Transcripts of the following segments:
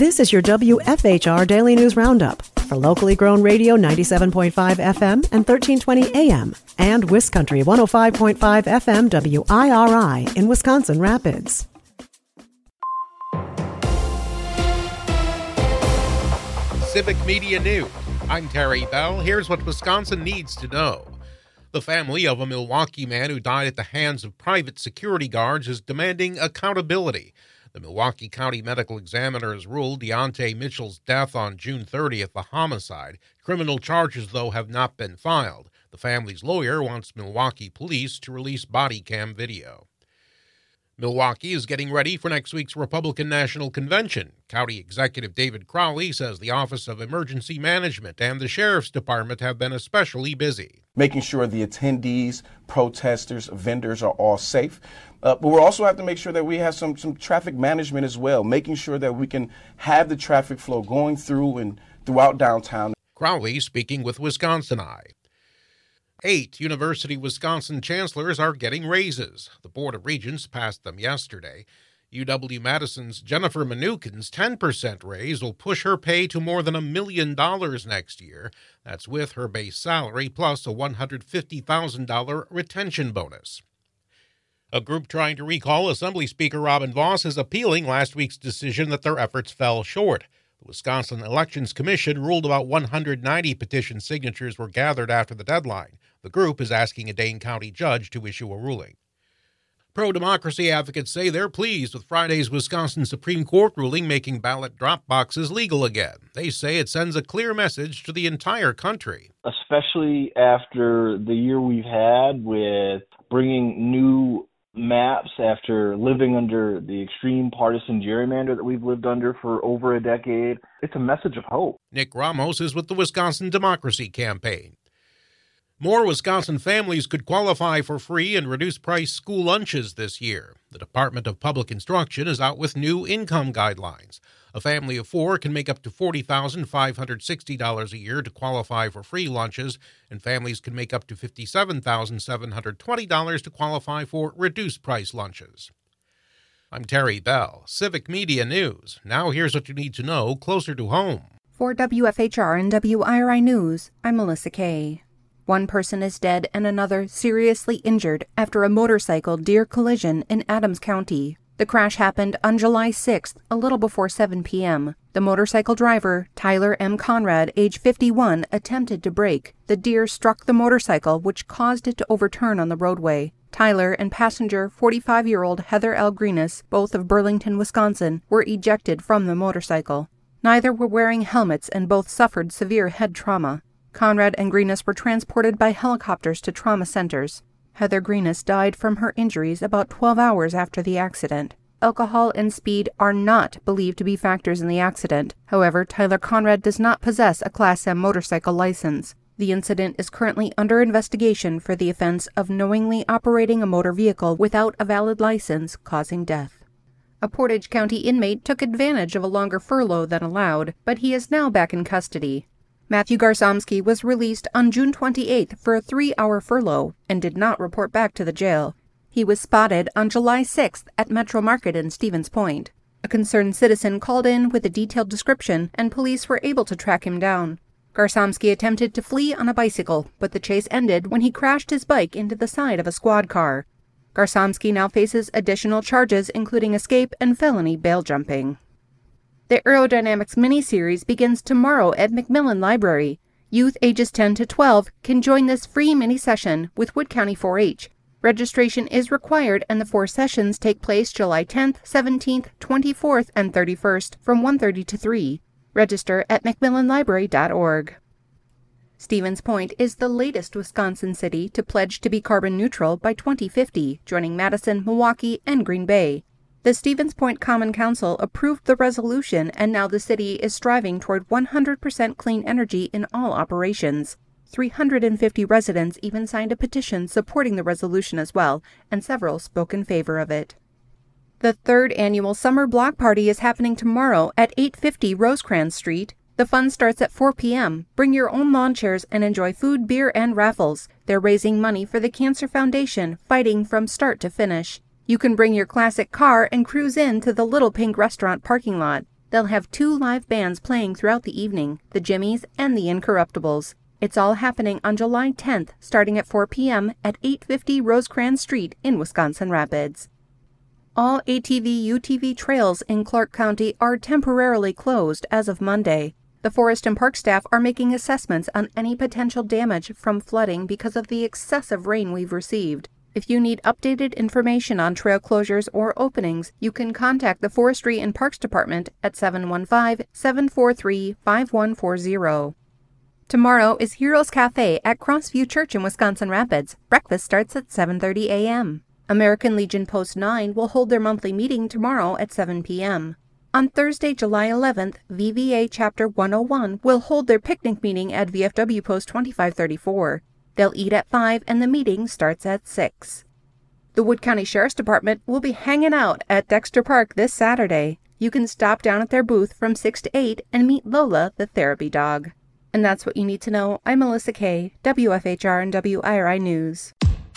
This is your WFHR Daily News Roundup for locally grown radio 97.5 FM and 1320 AM and Wiscountry 105.5 FM WIRI in Wisconsin Rapids. Civic Media News. I'm Terry Bell. Here's what Wisconsin needs to know. The family of a Milwaukee man who died at the hands of private security guards is demanding accountability. The Milwaukee County Medical Examiner has ruled Deontay Mitchell's death on June 30th a homicide. Criminal charges, though, have not been filed. The family's lawyer wants Milwaukee police to release body cam video. Milwaukee is getting ready for next week's Republican National Convention. County Executive David Crowley says the Office of Emergency Management and the Sheriff's Department have been especially busy. Making sure the attendees, protesters, vendors are all safe. But we'll also have to make sure that we have some traffic management as well, making sure that we can have the traffic flow going through and throughout downtown. Crowley speaking with Wisconsin Eye. 8 University of Wisconsin chancellors are getting raises. The Board of Regents passed them yesterday. UW-Madison's Jennifer Mnuchin's 10% raise will push her pay to more than $1 million next year. That's with her base salary plus a $150,000 retention bonus. A group trying to recall Assembly Speaker Robin Vos is appealing last week's decision that their efforts fell short. The Wisconsin Elections Commission ruled about 190 petition signatures were gathered after the deadline. The group is asking a Dane County judge to issue a ruling. Pro-democracy advocates say they're pleased with Friday's Wisconsin Supreme Court ruling making ballot drop boxes legal again. They say it sends a clear message to the entire country. Especially after the year we've had with bringing new maps after living under the extreme partisan gerrymander that we've lived under for over a decade. It's a message of hope. Nick Ramos is with the Wisconsin Democracy Campaign. More Wisconsin families could qualify for free and reduced-price school lunches this year. The Department of Public Instruction is out with new income guidelines. A family of 4 can make up to $40,560 a year to qualify for free lunches, and families can make up to $57,720 to qualify for reduced-price lunches. I'm Terry Bell, Civic Media News. Now here's what you need to know closer to home. For WFHR and WIRI News, I'm Melissa Kay. One person is dead and another seriously injured after a motorcycle deer collision in Adams County. The crash happened on July 6th, a little before 7 p.m. The motorcycle driver, Tyler M. Conrad, age 51, attempted to brake. The deer struck the motorcycle, which caused it to overturn on the roadway. Tyler and passenger 45-year-old Heather L. Greenis, both of Burlington, Wisconsin, were ejected from the motorcycle. Neither were wearing helmets and both suffered severe head trauma. Conrad and Greenis were transported by helicopters to trauma centers. Heather Greenis died from her injuries about 12 hours after the accident. Alcohol and speed are not believed to be factors in the accident. However, Tyler Conrad does not possess a Class M motorcycle license. The incident is currently under investigation for the offense of knowingly operating a motor vehicle without a valid license, causing death. A Portage County inmate took advantage of a longer furlough than allowed, but he is now back in custody. Matthew Garsomski was released on June 28th for a 3-hour furlough and did not report back to the jail. He was spotted on July 6th at Metro Market in Stevens Point. A concerned citizen called in with a detailed description, and police were able to track him down. Garsomski attempted to flee on a bicycle, but the chase ended when he crashed his bike into the side of a squad car. Garsomski now faces additional charges, including escape and felony bail jumping. The Aerodynamics mini-series begins tomorrow at Macmillan Library. Youth ages 10 to 12 can join this free mini-session with Wood County 4-H. Registration is required, and the 4 sessions take place July 10th, 17th, 24th, and 31st from 1:30 to 3. Register at macmillanlibrary.org. Stevens Point is the latest Wisconsin city to pledge to be carbon neutral by 2050, joining Madison, Milwaukee, and Green Bay. The Stevens Point Common Council approved the resolution, and now the city is striving toward 100% clean energy in all operations. 350 residents even signed a petition supporting the resolution as well, and several spoke in favor of it. The 3rd annual Summer Block Party is happening tomorrow at 850 Rosecrans Street. The fun starts at 4 p.m. Bring your own lawn chairs and enjoy food, beer, and raffles. They're raising money for the Cancer Foundation, fighting from start to finish. You can bring your classic car and cruise in to the Little Pink restaurant parking lot. They'll have 2 live bands playing throughout the evening, the Jimmies and the Incorruptibles. It's all happening on July 10th, starting at 4 p.m. at 850 Rosecrans Street in Wisconsin Rapids. All ATV-UTV trails in Clark County are temporarily closed as of Monday. The Forest and Park staff are making assessments on any potential damage from flooding because of the excessive rain we've received. If you need updated information on trail closures or openings, you can contact the Forestry and Parks Department at 715-743-5140. Tomorrow is Heroes Cafe at Crossview Church in Wisconsin Rapids. Breakfast starts at 7:30 a.m. American Legion Post 9 will hold their monthly meeting tomorrow at 7 p.m. On Thursday, July 11th, VVA Chapter 101 will hold their picnic meeting at VFW Post 2534. They'll eat at 5 and the meeting starts at 6. The Wood County Sheriff's Department will be hanging out at Dexter Park this Saturday. You can stop down at their booth from 6 to 8 and meet Lola, the therapy dog. And that's what you need to know. I'm Melissa Kay, WFHR and WIRI News.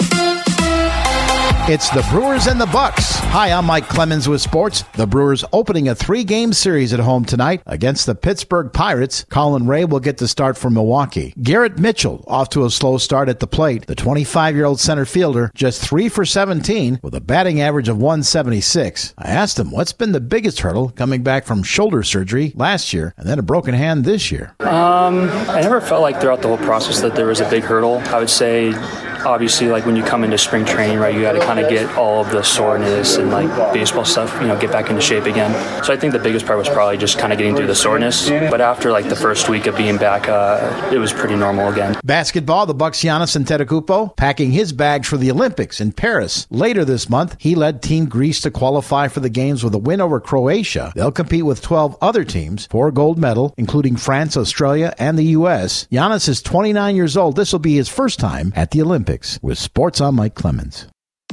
It's the Brewers and the Bucks. Hi, I'm Mike Clemens with sports. The Brewers opening a 3-game series at home tonight against the Pittsburgh Pirates. Colin Ray will get the start for Milwaukee. Garrett Mitchell off to a slow start at the plate. The 25-year-old center fielder just 3 for 17 with a batting average of 176. I asked him what's been the biggest hurdle coming back from shoulder surgery last year and then a broken hand this year. I never felt like throughout the whole process that there was a big hurdle. I would say obviously, like when you come into spring training, right, you got to kind of get all of the soreness and like baseball stuff, get back into shape again. So I think the biggest part was probably just kind of getting through the soreness. But after like the first week of being back, it was pretty normal again. Basketball, the Bucks' Giannis Antetokounmpo packing his bags for the Olympics in Paris. Later this month, he led Team Greece to qualify for the games with a win over Croatia. They'll compete with 12 other teams for a gold medal, including France, Australia, and the U.S. Giannis is 29 years old. This will be his first time at the Olympics. With sports, I'm Mike Clemens.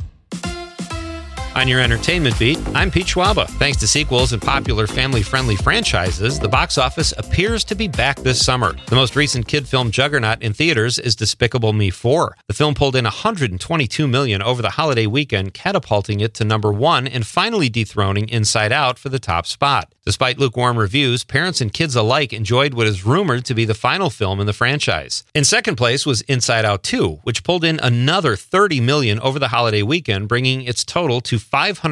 On your entertainment beat, I'm Pete Schwaba. Thanks to sequels and popular family-friendly franchises, the box office appears to be back this summer. The most recent kid film juggernaut in theaters is Despicable Me 4. The film pulled in $122 million over the holiday weekend, catapulting it to number 1 and finally dethroning Inside Out for the top spot. Despite lukewarm reviews, parents and kids alike enjoyed what is rumored to be the final film in the franchise. In second place was Inside Out 2, which pulled in another $30 million over the holiday weekend, bringing its total to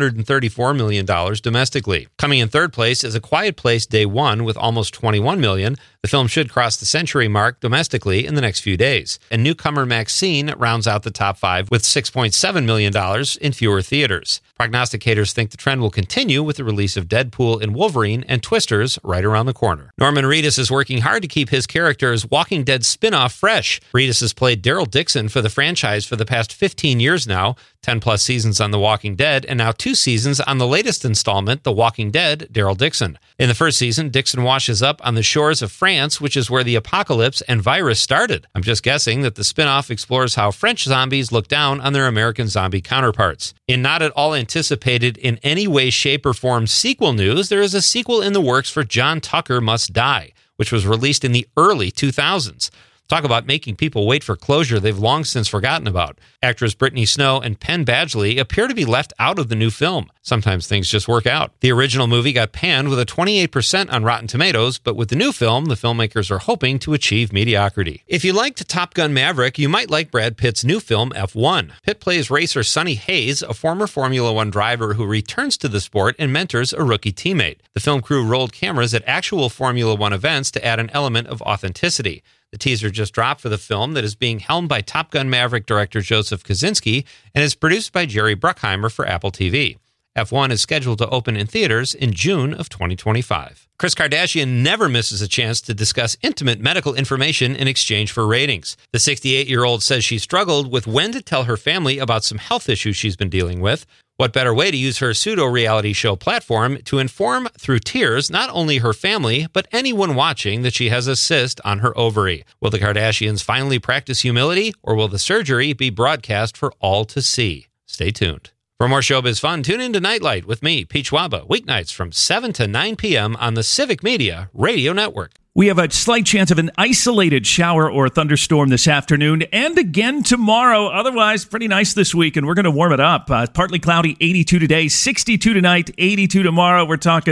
$534 million domestically. Coming in third place is A Quiet Place Day 1 with almost $21 million. The film should cross the century mark domestically in the next few days. And newcomer Maxine rounds out the top 5 with $6.7 million in fewer theaters. Prognosticators think the trend will continue with the release of Deadpool and Wolverine and Twisters right around the corner. Norman Reedus is working hard to keep his character's Walking Dead spin-off fresh. Reedus has played Daryl Dixon for the franchise for the past 15 years now, 10-plus seasons on The Walking Dead, and now 2 seasons on the latest installment, The Walking Dead, Daryl Dixon. In the first season, Dixon washes up on the shores of France, which is where the apocalypse and virus started. I'm just guessing that the spin-off explores how French zombies look down on their American zombie counterparts. In not at all anticipated in any way, shape, or form sequel news, there is a sequel in the works for John Tucker Must Die, which was released in the early 2000s. Talk about making people wait for closure they've long since forgotten about. Actress Brittany Snow and Penn Badgley appear to be left out of the new film. Sometimes things just work out. The original movie got panned with a 28% on Rotten Tomatoes, but with the new film, the filmmakers are hoping to achieve mediocrity. If you liked Top Gun Maverick, you might like Brad Pitt's new film, F1. Pitt plays racer Sonny Hayes, a former Formula One driver who returns to the sport and mentors a rookie teammate. The film crew rolled cameras at actual Formula One events to add an element of authenticity. The teaser just dropped for the film that is being helmed by Top Gun Maverick director Joseph Kosinski and is produced by Jerry Bruckheimer for Apple TV. F1 is scheduled to open in theaters in June of 2025. Kris Kardashian never misses a chance to discuss intimate medical information in exchange for ratings. The 68-year-old says she struggled with when to tell her family about some health issues she's been dealing with. What better way to use her pseudo-reality show platform to inform through tears not only her family, but anyone watching that she has a cyst on her ovary? Will the Kardashians finally practice humility, or will the surgery be broadcast for all to see? Stay tuned. For more showbiz fun, tune in to Nightlight with me, Pete Schwaba, weeknights from 7 to 9 p.m. on the Civic Media Radio Network. We have a slight chance of an isolated shower or thunderstorm this afternoon and again tomorrow. Otherwise, pretty nice this week, and we're going to warm it up. Partly cloudy, 82 today, 62 tonight, 82 tomorrow. We're talking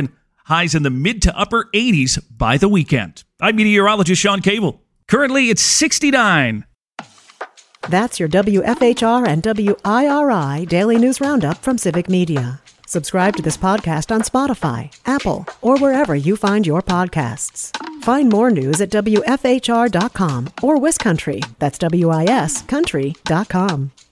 Highs in the mid to upper 80s by the weekend. I'm meteorologist Sean Cable. Currently, it's 69. That's your WFHR and WIRI Daily News Roundup from Civic Media. Subscribe to this podcast on Spotify, Apple, or wherever you find your podcasts. Find more news at WFHR.com or WisCountry, that's WISCountry.com.